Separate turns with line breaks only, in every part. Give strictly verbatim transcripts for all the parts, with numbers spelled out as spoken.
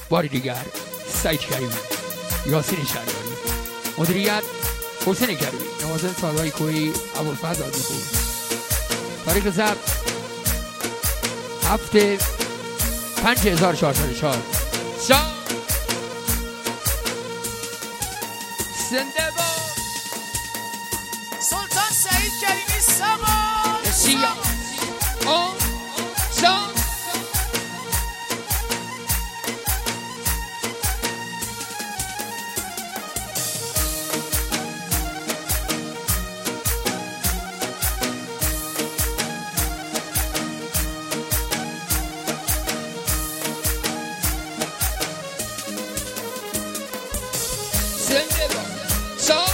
باری دیگر سعید کریمی، یاسین شهریاری، مدیریت حسین کریمی، نوازن سازهای کوهی ابوالفضل آذی‌پور. تاریخ ضبط هفته پنج هزار و چهارصد و چهار. زنده باد
سلطان سعید کریمی سوار
سیاه آن شان. زنده باد شان.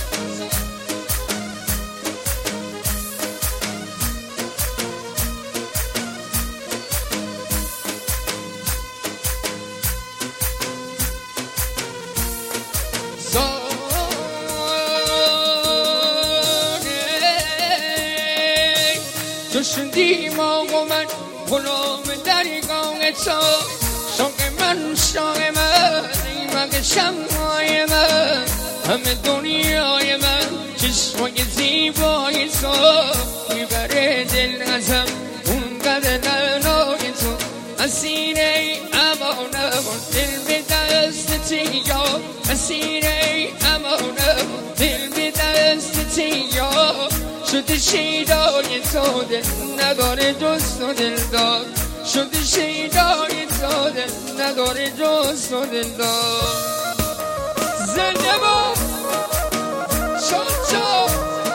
تو شدی ما و من غلام درگاه تو، شوق من شوق من ایمق شمای من، همه دنیای من چشمای زیبای تو، میبره دل ازم اونقدر ننای تو، اسیره امانم دل به دستتی یا، اسیره امانم دل به دستتی یا، شده شیدای تو دل نداره جز تو دلدار، شده شیدای تو دل نداره جز تو دلدار. زنده باد شان شان.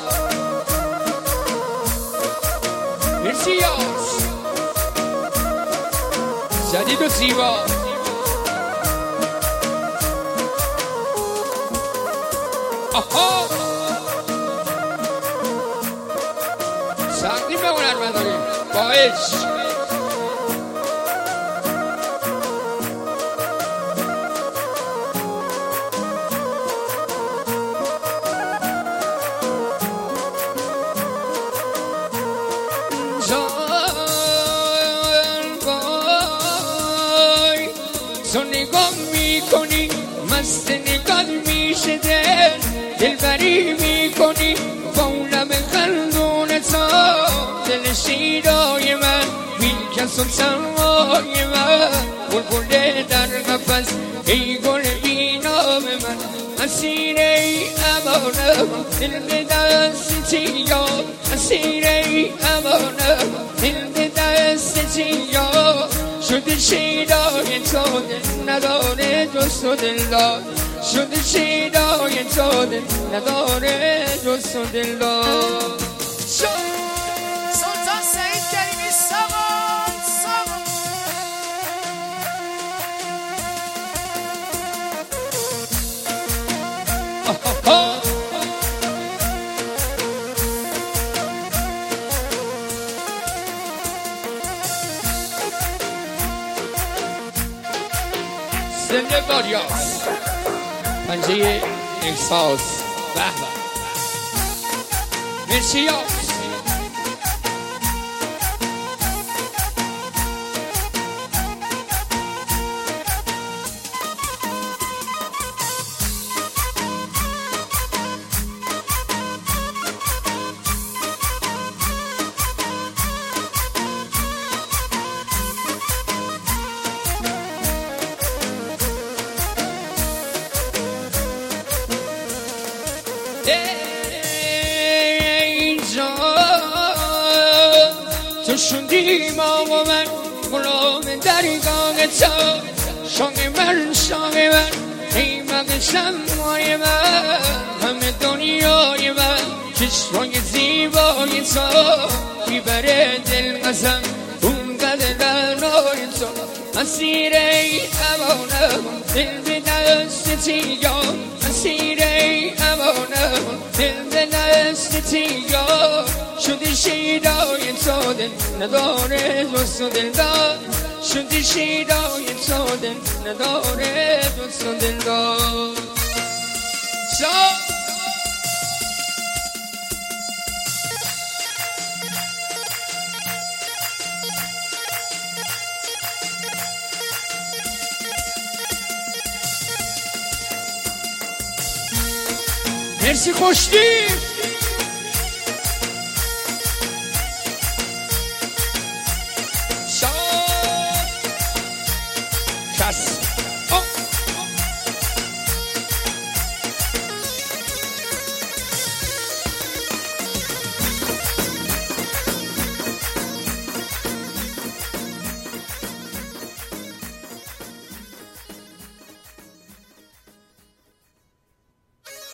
مرسی یاس جدید و زیبا. آها سقدیم به هنرمنداری با عشق. تو نگاه میکنی مست نگاه میشه دل، دلبری میکنی با اون لب خندون تو، دل شیدای من میکس و سمای من، بلبل در قفس ای گل بی نام من، اسیر ای امانم دل به دستی یا، اسیر ای امانم دل به دستی یا، شده شیدای تو دل نداره جز تو دلدار، شده شیدای تو دل نداره جز تو دلدار.
سلطان سعید کریمی سوار سوار.
زنده باد یاس پنجه احساس. به به مرسی یاس. تو شدی ما و من غلام درگاه تو، شوق من شوق من ایمق شمای من، همه دنیای من چشمای زیبای تو، میبره دل قسم اونقدر ننای تو، اسیر ای امانم دل به دستی یا، اسیر ای امانم دل به دستی یا، شده شیدای تو دل نداره جز تو دلدار، شده شیدای تو دل نداره جز تو دلدار. مرسی خوشتی